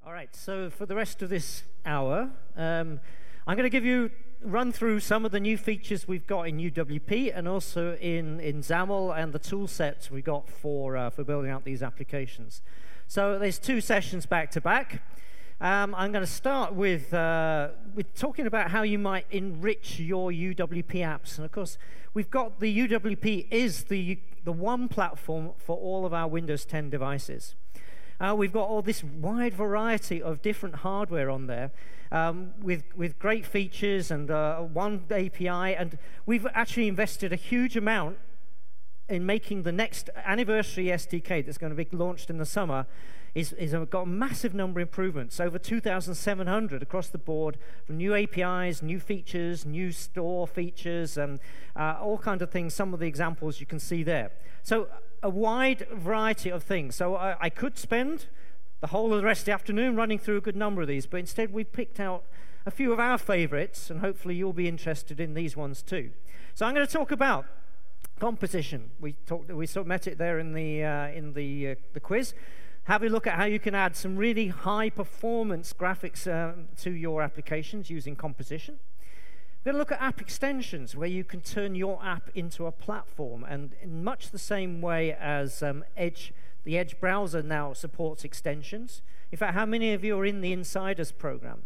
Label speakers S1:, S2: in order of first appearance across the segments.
S1: All right, so for the rest of this hour, I'm going to give you run through some of the new features we've got in UWP and also in XAML and the tool sets we got for building out these applications. So there's two sessions back to back. I'm going to start with talking about how you might enrich your UWP apps. And of course, we've got the UWP is the one platform for all of our Windows 10 devices. We've got all this wide variety of different hardware on there with great features and one API. And we've actually invested a huge amount in making the next anniversary SDK that's going to be launched in the summer is got a massive number of improvements, over 2,700 across the board, from new APIs, new features, new store features, and all kinds of things. Some of the examples you can see there. So a wide variety of things. So I could spend the whole of the rest of the afternoon running through a good number of these, but instead we picked out a few of our favorites, and hopefully you'll be interested in these ones too. So I'm going to talk about composition. We sort of met it there in the quiz. Have a look at how you can add some really high performance graphics to your applications using composition. We're going to look at app extensions, where you can turn your app into a platform, and in much the same way as Edge, the Edge browser now supports extensions. In fact, how many of you are in the Insiders program?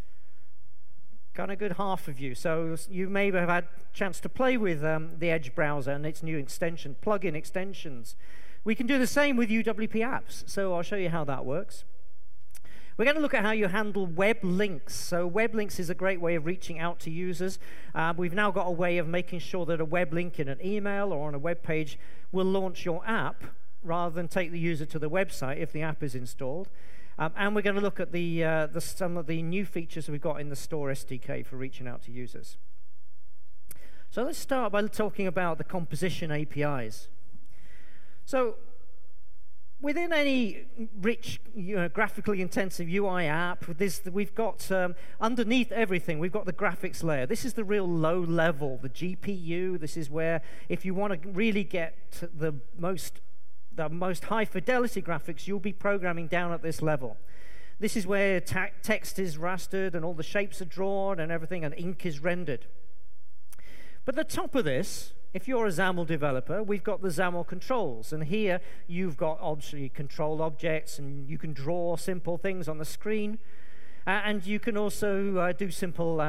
S1: Kind of good half of you. So you may have had a chance to play with the Edge browser and its new extension, plug-in extensions. We can do the same with UWP apps, so I'll show you how that works. We're going to look at how you handle web links. So web links is a great way of reaching out to users. We've now got a way of making sure that a web link in an email or on a web page will launch your app rather than take the user to the website if the app is installed. And we're going to look at some of the new features we've got in the Store SDK for reaching out to users. So let's start by talking about the composition APIs. So within any rich, graphically intensive UI app, we've got underneath everything, we've got the graphics layer. This is the real low level, the GPU. This is where, if you want to really get the most high fidelity graphics, you'll be programming down at this level. This is where text is rastered and all the shapes are drawn and everything, and ink is rendered. But at the top of this, if you're a XAML developer, we've got the XAML controls, and here you've got obviously control objects, and you can draw simple things on the screen, and you can also do simple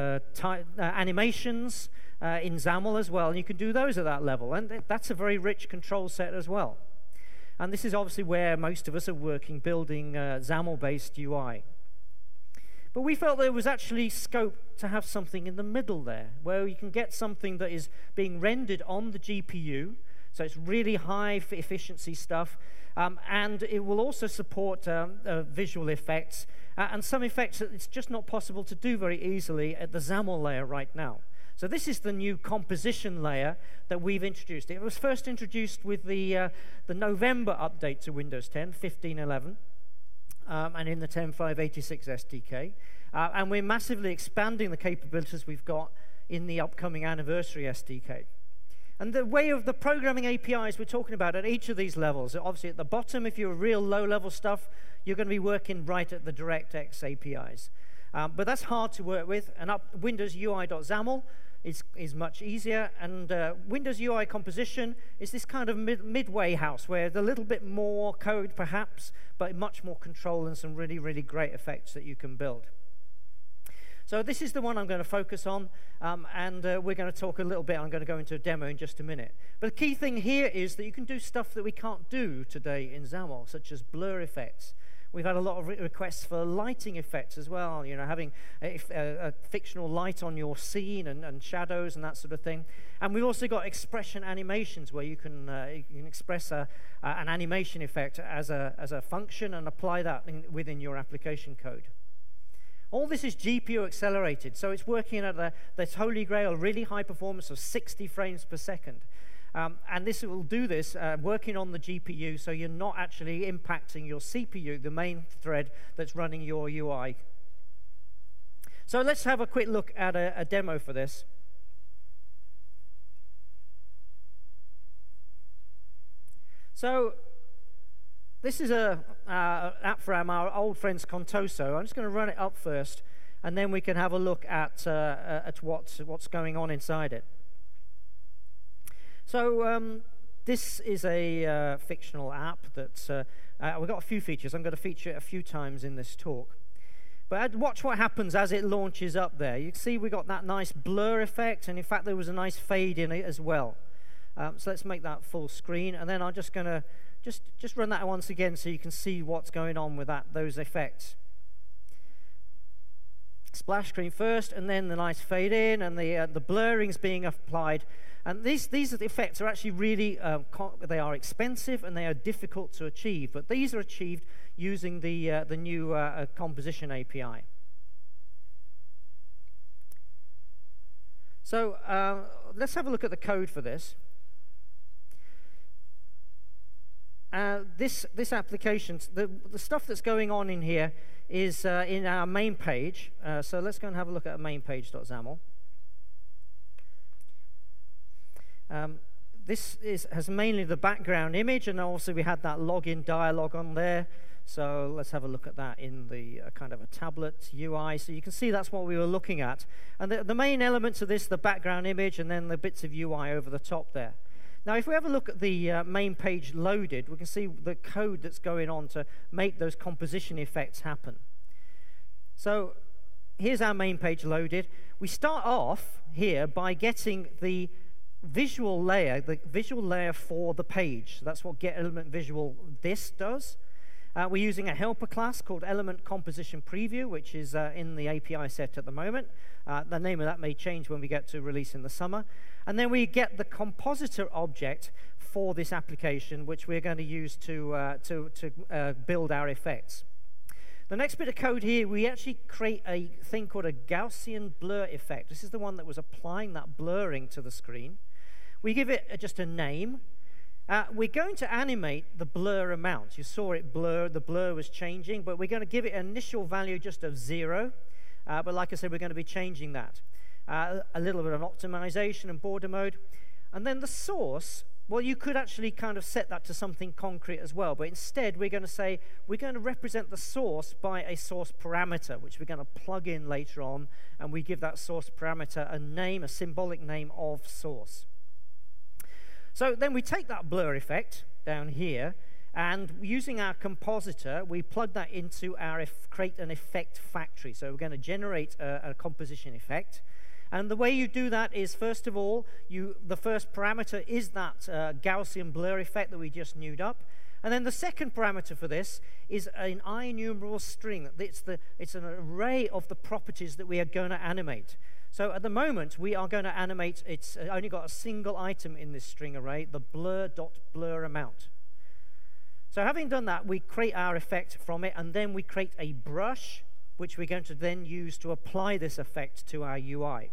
S1: animations in XAML as well, and you can do those at that level, and that's a very rich control set as well. And this is obviously where most of us are working, building XAML-based UI. But we felt there was actually scope to have something in the middle there, where you can get something that is being rendered on the GPU, so it's really high efficiency stuff, and it will also support visual effects, and some effects that it's just not possible to do very easily at the XAML layer right now. So this is the new composition layer that we've introduced. It was first introduced with the November update to Windows 10, 15.11. And in the 10.5.86 SDK. And we're massively expanding the capabilities we've got in the upcoming anniversary SDK. And the way of the programming APIs we're talking about at each of these levels, obviously at the bottom, if you're real low-level stuff, you're going to be working right at the DirectX APIs. But that's hard to work with, and Windows UI.xaml is much easier, and Windows UI composition is this kind of midway house where there's a little bit more code perhaps, but much more control and some really, really great effects that you can build. So this is the one I'm going to focus on, and we're going to talk a little bit. I'm going to go into a demo in just a minute. But the key thing here is that you can do stuff that we can't do today in XAML, such as blur effects. We've had a lot of requests for lighting effects as well, having a fictional light on your scene and shadows and that sort of thing. And we've also got expression animations, where you can express an animation effect as a function and apply that within your application code. All this is GPU accelerated, so it's working at the holy grail, really high performance of 60 frames per second. And this will do this working on the GPU, so you're not actually impacting your CPU, the main thread that's running your UI. So let's have a quick look at a demo for this. So this is a app from our old friends Contoso. I'm just going to run it up first, and then we can have a look at what's going on inside it. So this is a fictional app that we've got a few features. I'm going to feature it a few times in this talk. But watch what happens as it launches up there. You can see we got that nice blur effect, and in fact there was a nice fade in it as well. So let's make that full screen, and then I'm just going to just run that once again so you can see what's going on with those effects. Splash screen first, and then the nice fade in, and the blurring's being applied. And these effects are actually really they are expensive and they are difficult to achieve, but these are achieved using the new composition API. So let's have a look at the code for this. This application, the stuff that's going on in here is in our main page. So let's go and have a look at mainpage.xaml. This has mainly the background image, and also we had that login dialog on there. So let's have a look at that in the kind of a tablet UI. So you can see that's what we were looking at. And the main elements of this, the background image, and then the bits of UI over the top there. Now, if we have a look at the main page loaded, we can see the code that's going on to make those composition effects happen. So here's our main page loaded. We start off here by getting the visual layer for the page. So that's what getElementVisualThis does. We're using a helper class called ElementCompositionPreview, which is in the API set at the moment. The name of that may change when we get to release in the summer. And then we get the compositor object for this application, which we're going to use to build our effects. The next bit of code here, we actually create a thing called a Gaussian blur effect. This is the one that was applying that blurring to the screen. We give it just a name. We're going to animate the blur amount. You saw it blur, the blur was changing, but we're going to give it an initial value just of 0. But like I said, we're going to be changing that. A little bit of optimization and border mode. And then the source, well, you could actually kind of set that to something concrete as well, but instead we're going to say we're going to represent the source by a source parameter, which we're going to plug in later on, and we give that source parameter a name, a symbolic name of source. So then we take that blur effect down here, and using our compositor, we plug that into our create an effect factory. So we're going to generate a composition effect. And the way you do that is, first of all, the first parameter is that Gaussian blur effect that we just newed up. And then the second parameter for this is an IEnumerable string. It's an array of the properties that we are going to animate. So at the moment, we are going to animate, it's only got a single item in this string array, the blur.blurAmount. So having done that, we create our effect from it, and then we create a brush, which we're going to then use to apply this effect to our UI.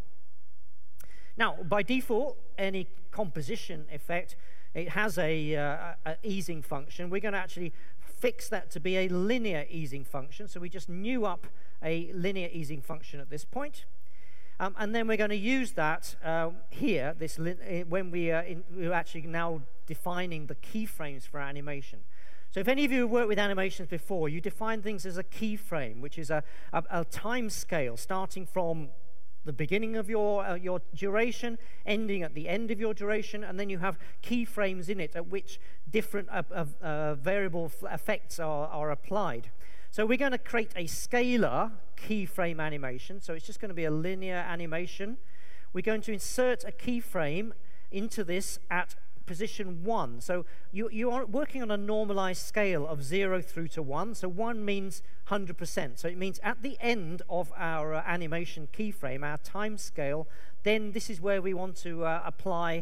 S1: Now, by default, any composition effect, it has a easing function. We're going to actually fix that to be a linear easing function. So we just new up a linear easing function at this point. And then we're going to use that here, when we're actually now defining the keyframes for our animation. So if any of you have worked with animations before, you define things as a keyframe, which is a time scale starting from the beginning of your duration, ending at the end of your duration, and then you have keyframes in it at which different variable effects are applied. So we're going to create a scalar keyframe animation. So it's just going to be a linear animation. We're going to insert a keyframe into this at position 1. So you are working on a normalized scale of 0 through to 1. So 1 means 100%. So it means at the end of our animation keyframe, our time scale, then this is where we want to apply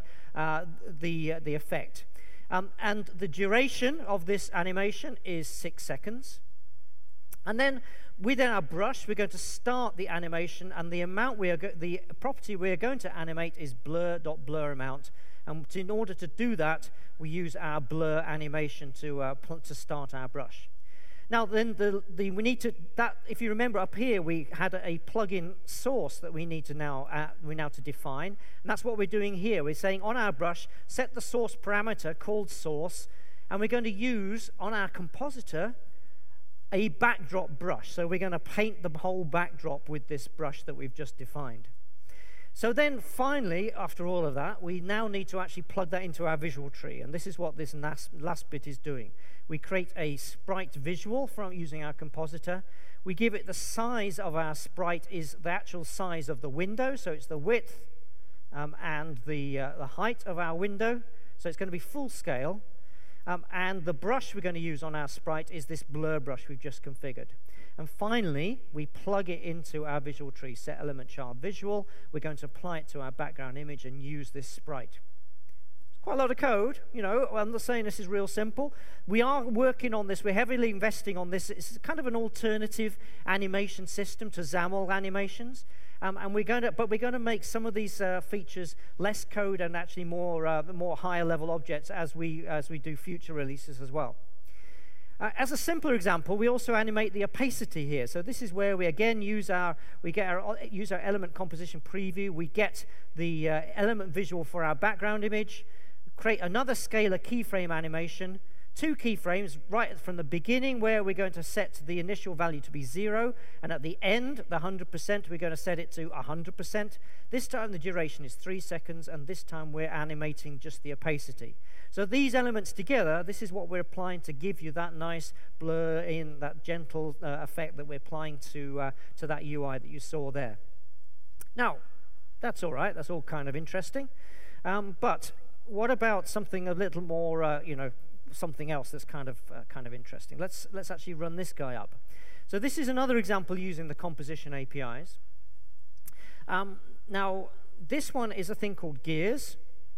S1: the effect. And the duration of this animation is 6 seconds. And then within our brush, we're going to start the animation, and the property we're going to animate is blur.blurAmount. And in order to do that, we use our blur animation to start our brush. Now, then we need to if you remember up here, we had a plugin source that we need to now to define, and that's what we're doing here. We're saying on our brush, set the source parameter called source, and we're going to use on our compositor a backdrop brush. So we're going to paint the whole backdrop with this brush that we've just defined. So then finally, after all of that, we now need to actually plug that into our visual tree. And this is what this last bit is doing. We create a sprite visual from using our compositor. We give it the size of our sprite is the actual size of the window. So it's the width and the height of our window. So it's going to be full scale. And the brush we're going to use on our sprite is this blur brush we've just configured. And finally, we plug it into our visual tree, set element child visual. We're going to apply it to our background image and use this sprite. It's quite a lot of code, you know. I'm not saying this is real simple. We are working on this. We're heavily investing on this. It's kind of an alternative animation system to XAML animations. And we're going to make some of these features less code and actually more higher level objects as we do future releases as well. As a simpler example, we also animate the opacity here. So this is where we again use our element composition preview. We get the element visual for our background image, create another scalar keyframe animation, 2 keyframes right from the beginning where we're going to set the initial value to be 0, and at the end, the 100%, we're going to set it to 100%. This time the duration is 3 seconds, and this time we're animating just the opacity. So these elements together, this is what we're applying to give you that nice blur in, that gentle effect that we're applying to that UI that you saw there. Now, that's all right. That's all kind of interesting. But what about something a little more, something else that's kind of interesting? Let's actually run this guy up. So this is another example using the composition APIs. Now, this one is a thing called Gears.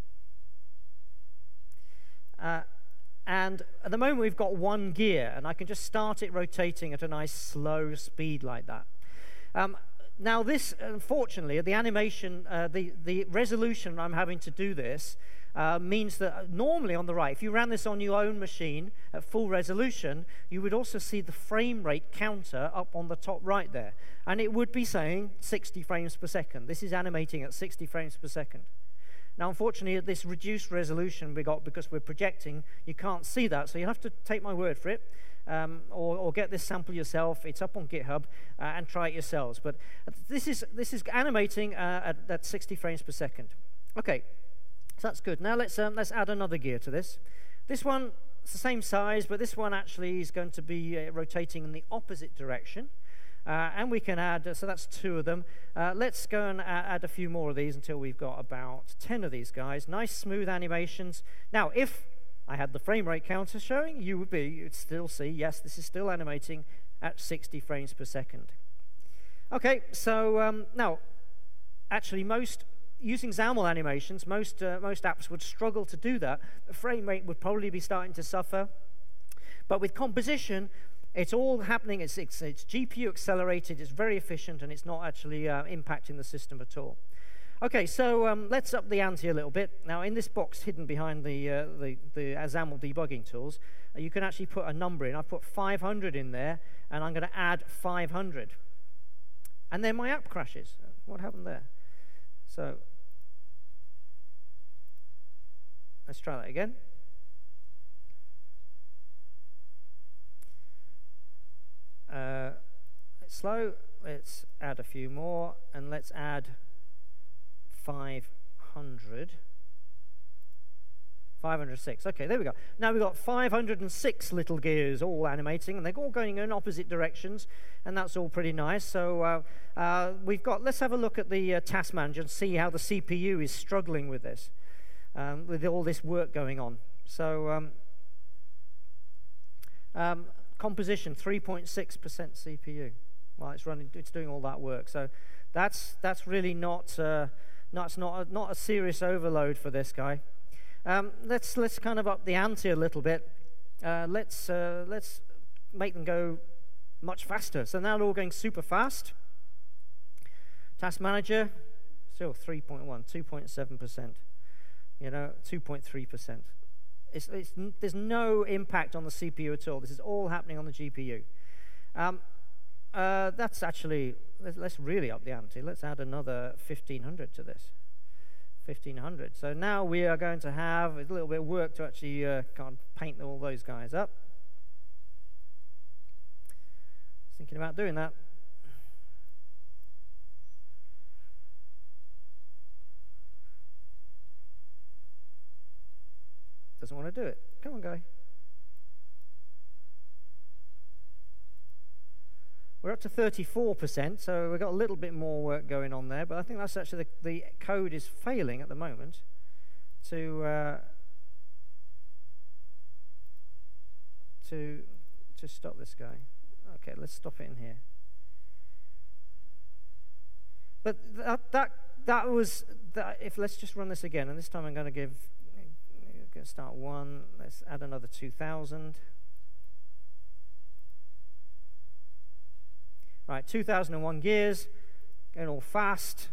S1: And at the moment we've got 1 gear, and I can just start it rotating at a nice slow speed like that. Now this, unfortunately, the animation, the resolution I'm having to do this means that normally on the right, if you ran this on your own machine at full resolution, you would also see the frame rate counter up on the top right there. And it would be saying 60 frames per second. This is animating at 60 frames per second. Now, unfortunately, at this reduced resolution we got because we're projecting, you can't see that, so you have to take my word for it, or get this sample yourself. It's up on GitHub, and try it yourselves. But this is animating at 60 frames per second. Okay, so that's good. Now let's add another gear to this. This one is the same size, but this one actually is going to be rotating in the opposite direction. And we can add, so that's 2 of them. Let's go and add a few more of these until we've got about 10 of these guys. Nice, smooth animations. Now, if I had the frame rate counter showing, you'd still see, yes, this is still animating at 60 frames per second. Okay, so now, actually, using XAML animations, most apps would struggle to do that. The frame rate would probably be starting to suffer. But with composition, it's all happening, it's GPU accelerated, it's very efficient, and it's not actually impacting the system at all. Okay, so let's up the ante a little bit. Now, in this box hidden behind the XAML debugging tools, you can actually put a number in. I've put 500 in there, and I'm going to add 500. And then my app crashes. What happened there? So let's try that again. It's slow. Let's add a few more, and let's add 500. 506. Okay, there we go. Now we've got 506 little gears all animating, and they're all going in opposite directions, and that's all pretty nice. So let's have a look at the task manager and see how the CPU is struggling with this, with all this work going on. So composition, 3.6% CPU. Well, it's doing all that work. So that's really not a serious overload for this guy. Let's kind of up the ante a little bit. Let's make them go much faster. So now they're all going super fast. Task manager, still 3.1, 2.7%. 2.3%. There's no impact on the CPU at all. This is all happening on the GPU. That's actually, let's really up the ante. Let's add another 1500 to this. 1500. So now we are going to have a little bit of work to actually kind of paint all those guys up. Thinking about doing that. Doesn't want to do it. Come on, guy. We're up to 34%, so we've got a little bit more work going on there, but I think that's actually the code is failing at the moment to stop this guy. Okay, let's stop it in here. But that was that. If let's just run this again, and this time I'm going to start 1. Let's add another 2,000. Right, 2001 gears, going all fast,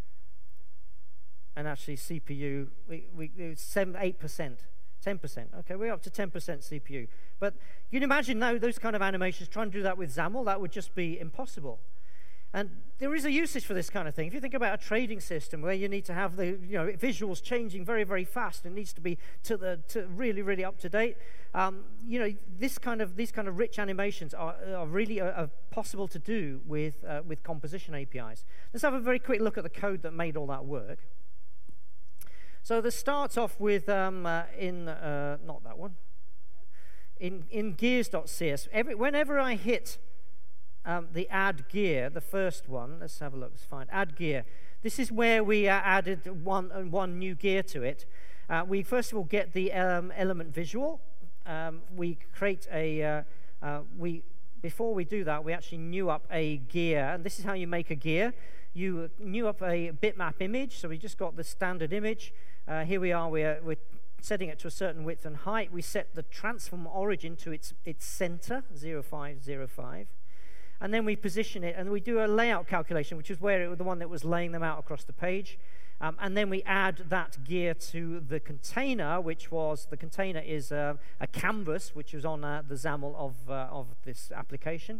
S1: and actually CPU, we 8%, 10%. Okay, we're up to 10% CPU. But you can imagine now those kind of animations, trying to do that with XAML, that would just be impossible. And there is a usage for this kind of thing. If you think about a trading system where you need to have the visuals changing very, very fast, it needs to be to really, really up to date. These kind of rich animations are really possible to do with composition APIs. Let's have a very quick look at the code that made all that work. So this starts off with not that one. In gears.cs, whenever I hit the add gear, the first one, let's have a look, let's find add gear. This is where we added one new gear to it. We first of all get the element visual. We create before we do that, we actually new up a gear, and this is how you make a gear. You new up a bitmap image, so we just got the standard image. Here we are, we're setting it to a certain width and height. We set the transform origin to its center, 0505. And then we position it, and we do a layout calculation, which is the one that was laying them out across the page. And then we add that gear to the container, the container is a canvas, which is on the XAML of this application.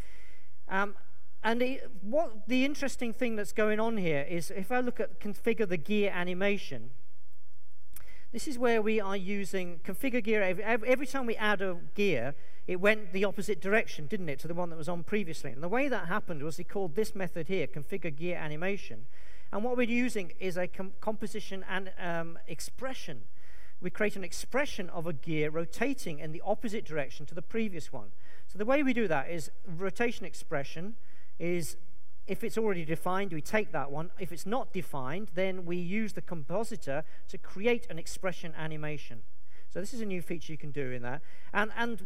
S1: What the interesting thing that's going on here is, if I look at configure the gear animation, this is where we are using configure gear. Every time we add a gear, it went the opposite direction, didn't it, to the one that was on previously. And the way that happened was he called this method here, configure gear animation. And what we're using is a composition and expression. We create an expression of a gear rotating in the opposite direction to the previous one. So the way we do that is rotation expression is, if it's already defined, we take that one. If it's not defined, then we use the compositor to create an expression animation. So this is a new feature you can do in that. And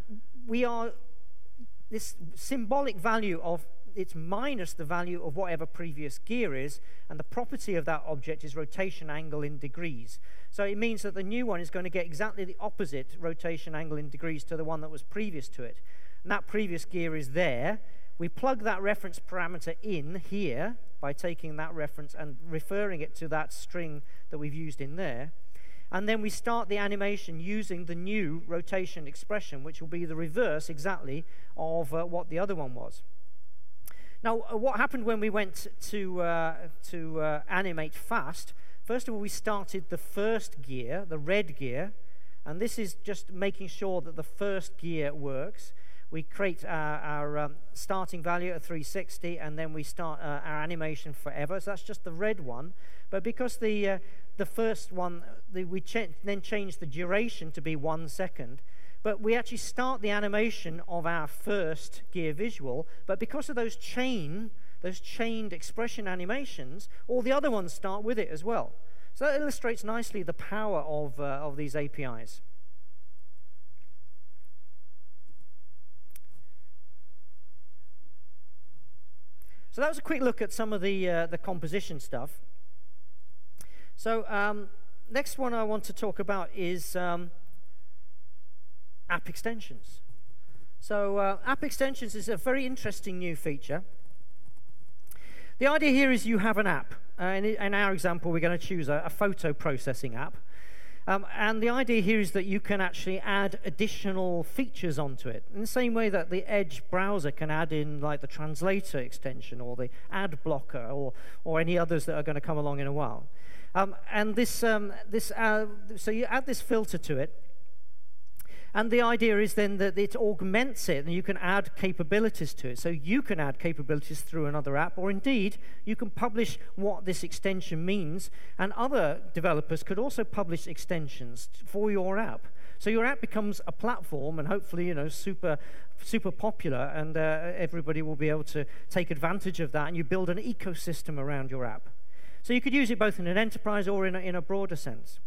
S1: this symbolic value of it's minus the value of whatever previous gear is, and the property of that object is rotation angle in degrees. So it means that the new one is going to get exactly the opposite rotation angle in degrees to the one that was previous to it. And that previous gear is there. We plug that reference parameter in here by taking that reference and referring it to that string that we've used in there. And then we start the animation using the new rotation expression, which will be the reverse exactly of what the other one was. Now, what happened when we went to animate fast? First of all, we started the first gear, the red gear, and this is just making sure that the first gear works. We create our starting value at 360, and then we start our animation forever. So that's just the red one. But because the first one, we then change the duration to be 1 second. But we actually start the animation of our first gear visual. But because of those chained expression animations, all the other ones start with it as well. So that illustrates nicely the power of these APIs. So that was a quick look at some of the composition stuff. So next one I want to talk about is app extensions. So app extensions is a very interesting new feature. The idea here is you have an app. In our example, we're going to choose a photo processing app. And the idea here is that you can actually add additional features onto it, in the same way that the Edge browser can add in like the translator extension or the ad blocker or any others that are going to come along in a while. So you add this filter to it. And the idea is then that it augments it, and you can add capabilities to it. So you can add capabilities through another app, or indeed, you can publish what this extension means, and other developers could also publish extensions for your app. So your app becomes a platform, and hopefully, super popular, and everybody will be able to take advantage of that, and you build an ecosystem around your app. So you could use it both in an enterprise or in a broader sense.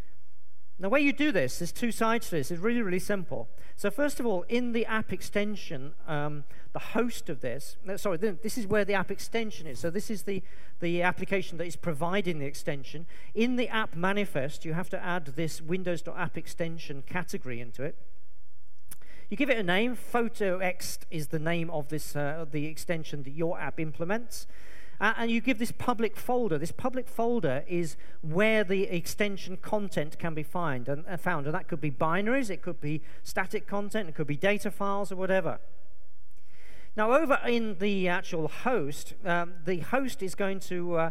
S1: The way you do this, there's two sides to this. It's really, really simple. So first of all, in the app extension, the host of this, this is where the app extension is. So this is the application that is providing the extension. In the app manifest, you have to add this Windows.app extension category into it. You give it a name. PhotoX is the name of this the extension that your app implements. And you give this public folder. This public folder is where the extension content can be found. And that could be binaries, it could be static content, it could be data files, or whatever. Now, over in the actual host, the host is going to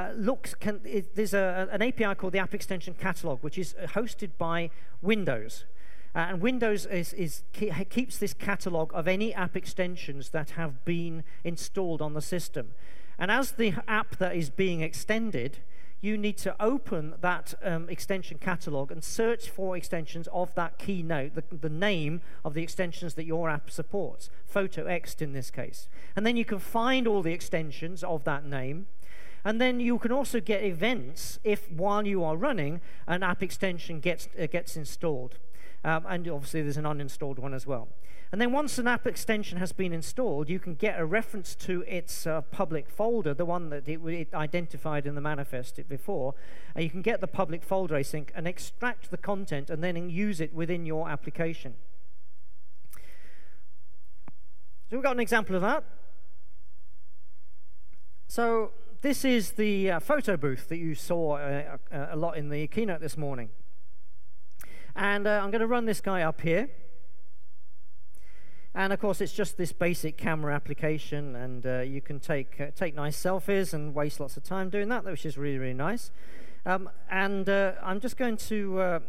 S1: there's an API called the App Extension Catalog, which is hosted by Windows. And Windows keeps this catalog of any app extensions that have been installed on the system. And as the app that is being extended, you need to open that extension catalog and search for extensions of that keynote, the name of the extensions that your app supports, PhotoX in this case. And then you can find all the extensions of that name. And then you can also get events if, while you are running, an app extension gets installed. And obviously there's an uninstalled one as well. And then once an app extension has been installed, you can get a reference to its public folder, the one that it identified in the manifest before. And you can get the public folder async and extract the content and then use it within your application. So we've got an example of that. So this is the photo booth that you saw a lot in the keynote this morning. And I'm going to run this guy up here. And of course, it's just this basic camera application, and you can take nice selfies and waste lots of time doing that, which is really, really nice. I'm just going to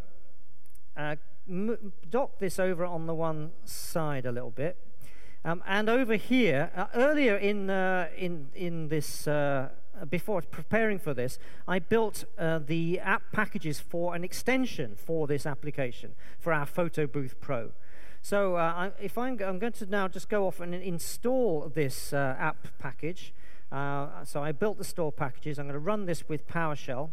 S1: dock this over on the one side a little bit. And over here, earlier in this, before preparing for this, I built the app packages for an extension for this application, for our Photo Booth Pro. So I'm going to now just go off and install this app package. So I built the store packages. I'm going to run this with PowerShell.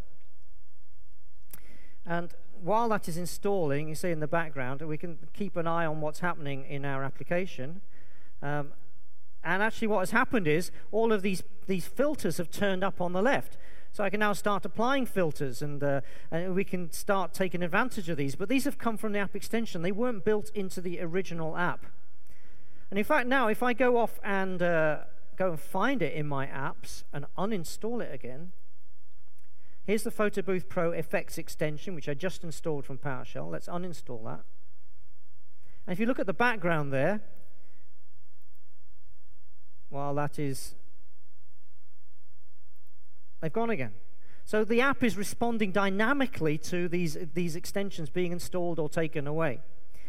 S1: And while that is installing, you see in the background, we can keep an eye on what's happening in our application. And actually what has happened is all of these filters have turned up on the left. So I can now start applying filters, and we can start taking advantage of these. But these have come from the app extension. They weren't built into the original app. And in fact, now if I go off and go and find it in my apps and uninstall it again, here's the Photo Booth Pro Effects extension, which I just installed from PowerShell. Let's uninstall that. And if you look at the background there, well, they've gone again. So the app is responding dynamically to these extensions being installed or taken away.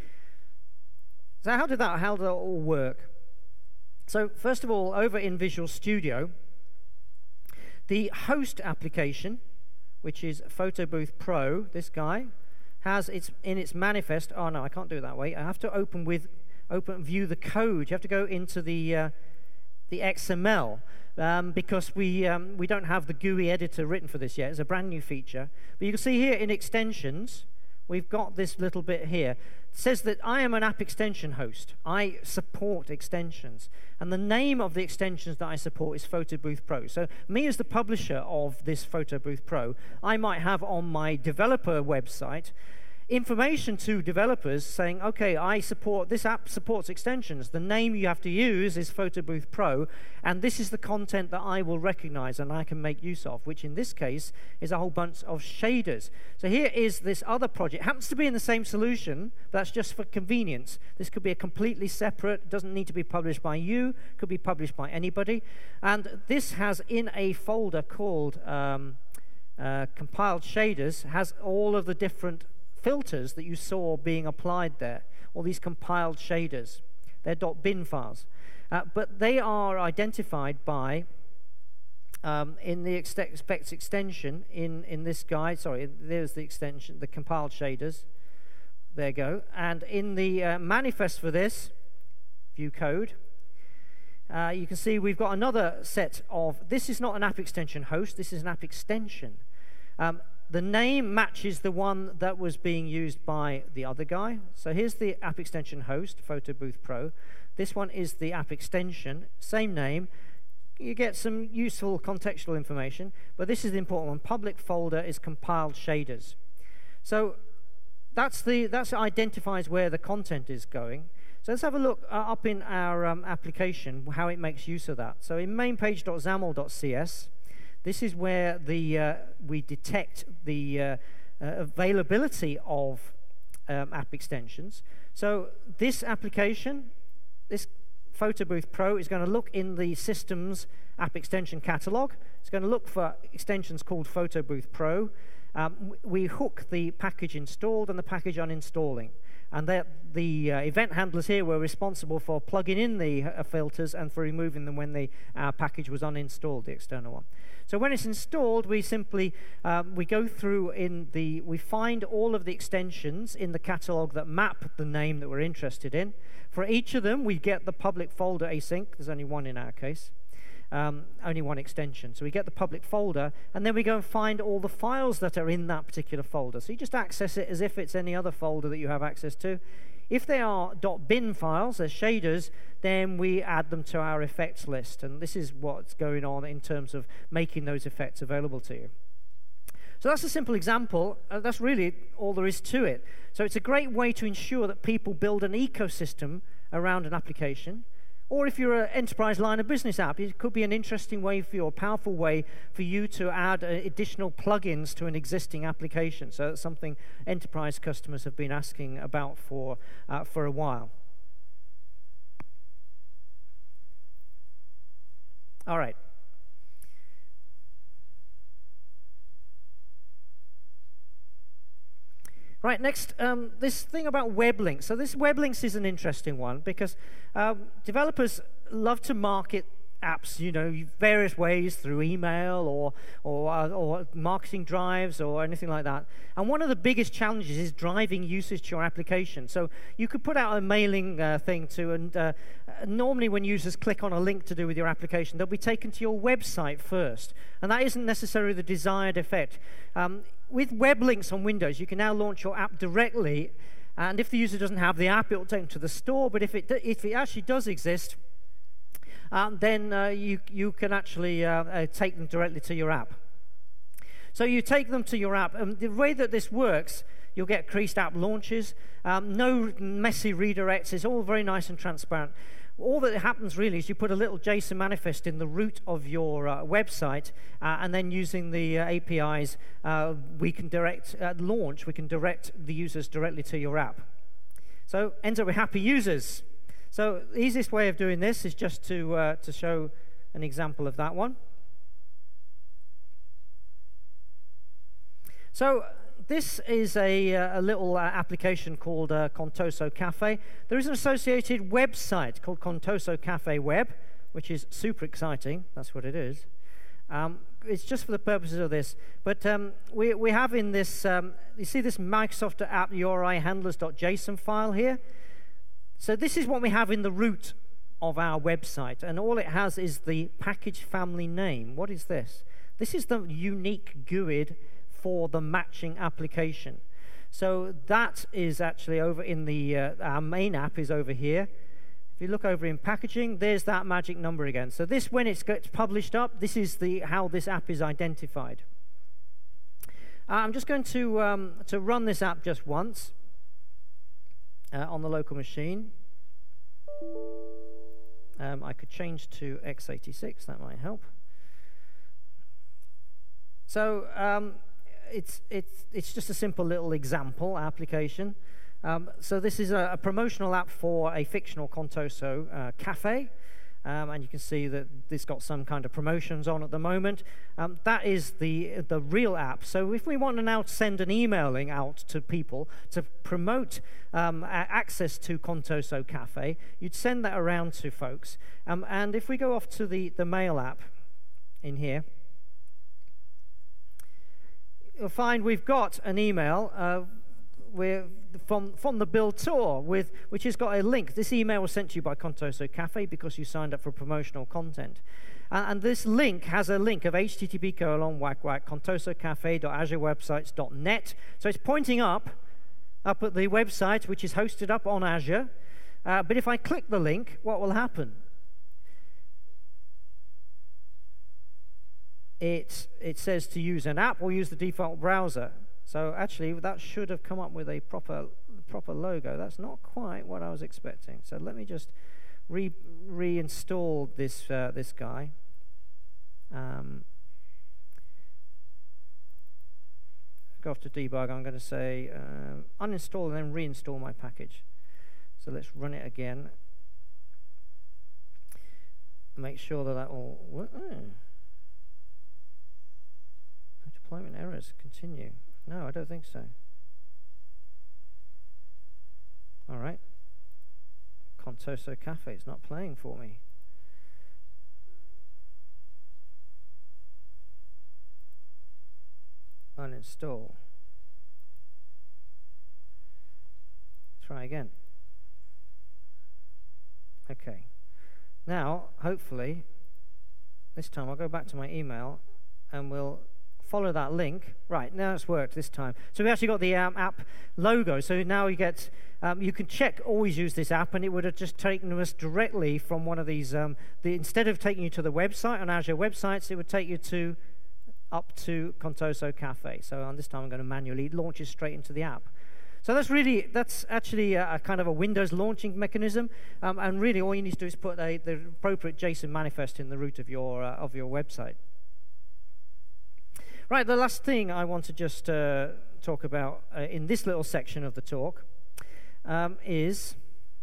S1: So how did that all work? So first of all, over in Visual Studio, the host application, which is Photo Booth Pro, this guy, has in its manifest. Oh no, I can't do it that way. I have to view the code. You have to go into the XML. Because we don't have the GUI editor written for this yet. It's a brand new feature. But you can see here in extensions, we've got this little bit here. It says that I am an app extension host. I support extensions. And the name of the extensions that I support is Photo Booth Pro. So me as the publisher of this Photo Booth Pro, I might have on my developer website information to developers saying, okay, this app supports extensions. The name you have to use is Photo Booth Pro, and this is the content that I will recognize and I can make use of, which in this case is a whole bunch of shaders. So here is this other project. It happens to be in the same solution, but that's just for convenience. This could be a completely separate, doesn't need to be published by you, could be published by anybody. And this has in a folder called compiled shaders, has all of the different filters that you saw being applied there, all these compiled shaders. They're .bin files. But they are identified by, in the effects extension in this guide, sorry, there's the extension, the compiled shaders. There you go. And in the manifest for this, view code, you can see we've got another set of, this is not an app extension host, this is an app extension. The name matches the one that was being used by the other guy. So here's the app extension host, PhotoBooth Pro. This one is the app extension, same name. You get some useful contextual information, but this is the important one. Public folder is compiled shaders. So that identifies where the content is going. So let's have a look up in our application, how it makes use of that. So in mainpage.xaml.cs, this is where we detect the availability of app extensions. So this application, this PhotoBooth Pro, is going to look in the system's app extension catalog. It's going to look for extensions called PhotoBooth Pro. We hook the package installed and the package uninstalling. And the event handlers here were responsible for plugging in the filters and for removing them when the package was uninstalled, the external one. So when it's installed, we simply we go through we find all of the extensions in the catalog that map the name that we're interested in. For each of them, we get the public folder async. There's only one in our case. Only one extension. So we get the public folder, and then we go and find all the files that are in that particular folder. So you just access it as if it's any other folder that you have access to. If they are .bin files, they're shaders, then we add them to our effects list. And this is what's going on in terms of making those effects available to you. So that's a simple example. That's really all there is to it. So it's a great way to ensure that people build an ecosystem around an application. Or if you're an enterprise line of business app, it could be an interesting way for you, a powerful way for you to add additional plugins to an existing application. So that's something enterprise customers have been asking about for a while. All right. Right, next, this thing about web links. So this web links is an interesting one because developers love to market apps, various ways through email or marketing drives or anything like that. And one of the biggest challenges is driving usage to your application. So you could put out a mailing thing and normally when users click on a link to do with your application, they'll be taken to your website first. And that isn't necessarily the desired effect. With web links on Windows, you can now launch your app directly, and if the user doesn't have the app, it will take them to the store. But if it actually does exist, then you can actually take them directly to your app. So you take them to your app, and the way that this works, you'll get increased app launches, no messy redirects. It's all very nice and transparent. All that happens really is you put a little JSON manifest in the root of your website, and then using the APIs, we can direct launch. We can direct the users directly to your app. So ends up with happy users. So the easiest way of doing this is just to show an example of that one. So this is a little application called Contoso Cafe. There is an associated website called Contoso Cafe Web, which is super exciting. That's what it is. It's just for the purposes of this. But we have in this, you see this Microsoft app URI handlers.json file here? So this is what we have in the root of our website. And all it has is the package family name. What is this? This is the unique GUID for the matching application. So that is actually over in the, our main app is over here. If you look over in packaging, there's that magic number again. So this, when it gets published up, this is how this app is identified. I'm just going to run this app just once on the local machine. I could change to x86, that might help. So it's just a simple little example application. So this is a promotional app for a fictional Contoso cafe. and you can see that this got some kind of promotions on at the moment. That is the real app. So if we want to now send an emailing out to people to promote access to Contoso Cafe, you'd send that around to folks. And if we go off to the mail app in here, you'll find we've got an email from the Build Tour, which has got a link. This email was sent to you by Contoso Cafe because you signed up for promotional content. And this link has a link of http://contosocafe.azurewebsites.net. So it's pointing up at the website, which is hosted up on Azure. But if I click the link, what will happen? It says to use an app or use the default browser. So actually, that should have come up with a proper logo. That's not quite what I was expecting. So let me just reinstall this guy. Go off to debug. I'm going to say uninstall and then reinstall my package. So let's run it again. Make sure that all works. Deployment errors, continue. No, I don't think so. All right. Contoso Cafe, it's not playing for me. Uninstall. Try again. Okay. Now, hopefully, this time I'll go back to my email and we'll follow that link. Right, now it's worked this time. So we actually got the app logo. So now you get, you can check, always use this app, and it would have just taken us directly from one of these, instead of taking you to the website, on Azure websites, it would take you up to Contoso Cafe. So on this time I'm going to manually launch it straight into the app. So that's actually a kind of a Windows launching mechanism, and really all you need to do is put the appropriate JSON manifest in the root of your website. Right, the last thing I want to just talk about in this little section of the talk is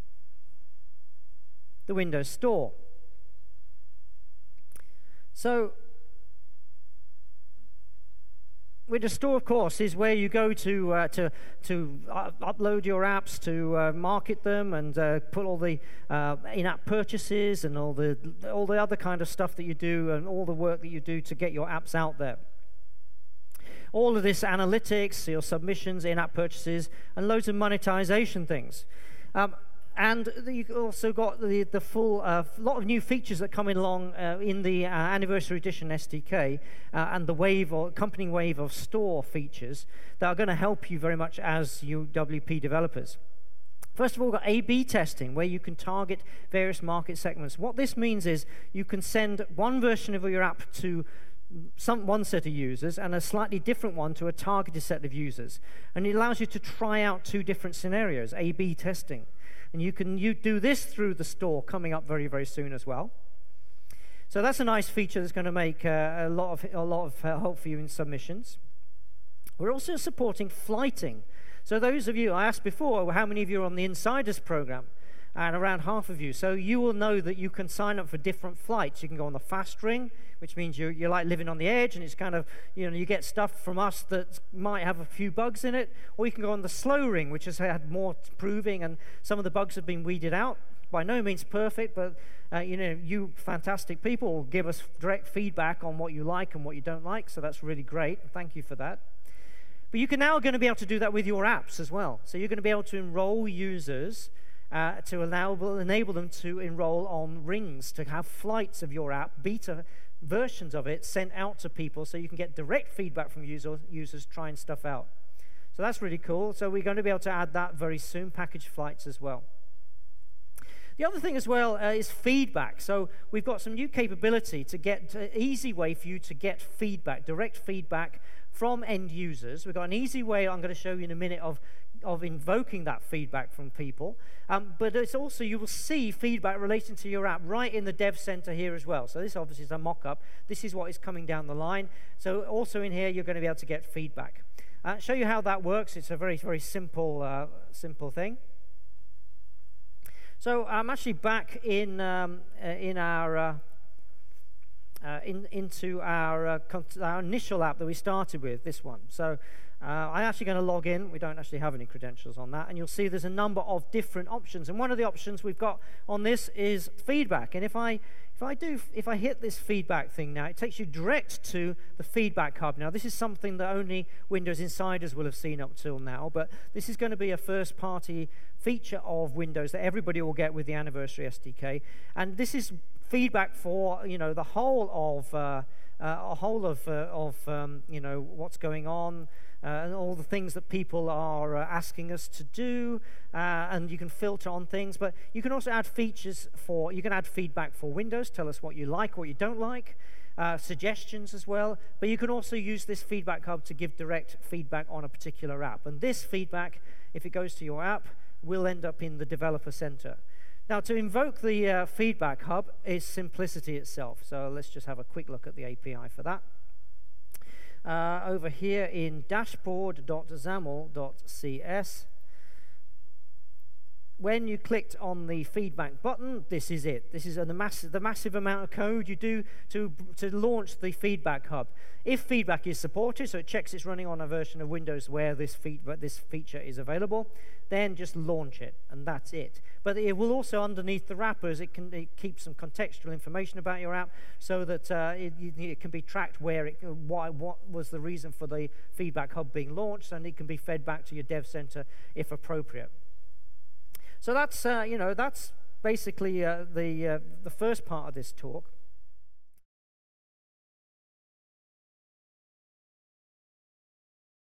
S1: the Windows Store. So, Windows Store, of course, is where you go to upload your apps, to market them, and put all the in-app purchases and all the other kind of stuff that you do, and all the work that you do to get your apps out there. All of this analytics, your submissions, in-app purchases, and loads of monetization things. And you've also got the full lot of new features that come along in the Anniversary Edition SDK and the wave or accompanying wave of store features that are going to help you very much as UWP developers. First of all, we've got A/B testing, where you can target various market segments. What this means is you can send one version of your app to one set of users and a slightly different one to a targeted set of users. And it allows you to try out two different scenarios, A/B testing. And you do this through the store coming up very, very soon as well. So that's a nice feature that's going to make a lot of help for you in submissions. We're also supporting flighting. So those of you, I asked before, how many of you are on the Insiders program? And around half of you. So you will know that you can sign up for different flights. You can go on the fast ring, which means you're like living on the edge, and it's kind of, you get stuff from us that might have a few bugs in it. Or you can go on the slow ring, which has had more proving, and some of the bugs have been weeded out. By no means perfect, but you fantastic people will give us direct feedback on what you like and what you don't like. So that's really great. Thank you for that. But you can now going to be able to do that with your apps as well. So you're going to be able to enroll users to enable them to enroll on rings, to have flights of your app, beta versions of it sent out to people so you can get direct feedback from users trying stuff out. So that's really cool. So we're going to be able to add that very soon, package flights as well. The other thing as well is feedback. So we've got some new capability to get an easy way for you to get feedback, direct feedback from end users. We've got an easy way I'm going to show you in a minute of invoking that feedback from people. But it's also, you will see feedback relating to your app right in the Dev Center here as well. So this obviously is a mock-up. This is what is coming down the line. So also in here, you're going to be able to get feedback. Show you how that works. It's a very, very simple thing. So I'm actually back in our into our initial app that we started with, this one. So I'm actually going to log in. We don't actually have any credentials on that, and you'll see there's a number of different options. And one of the options we've got on this is feedback. And if I hit this feedback thing now, it takes you direct to the feedback hub. Now, this is something that only Windows insiders will have seen up till now, but this is going to be a first-party feature of Windows that everybody will get with the Anniversary SDK. And this is feedback for the whole of what's going on. And all the things that people are asking us to do, and you can filter on things, but you can also add features you can add feedback for Windows, tell us what you like, what you don't like, suggestions as well, but you can also use this feedback hub to give direct feedback on a particular app, and this feedback, if it goes to your app, will end up in the Developer Center. Now, to invoke the feedback hub is simplicity itself, so let's just have a quick look at the API for that. Over here in dashboard.xaml.cs, when you clicked on the feedback button, this is it. This is the massive amount of code you do to launch the feedback hub. If feedback is supported, so it checks it's running on a version of Windows where this feature is available, then just launch it, and that's it. But it will also, underneath the wrappers, it keeps some contextual information about your app so that it can be tracked what was the reason for the feedback hub being launched, and it can be fed back to your dev center if appropriate. So that's basically the first part of this talk.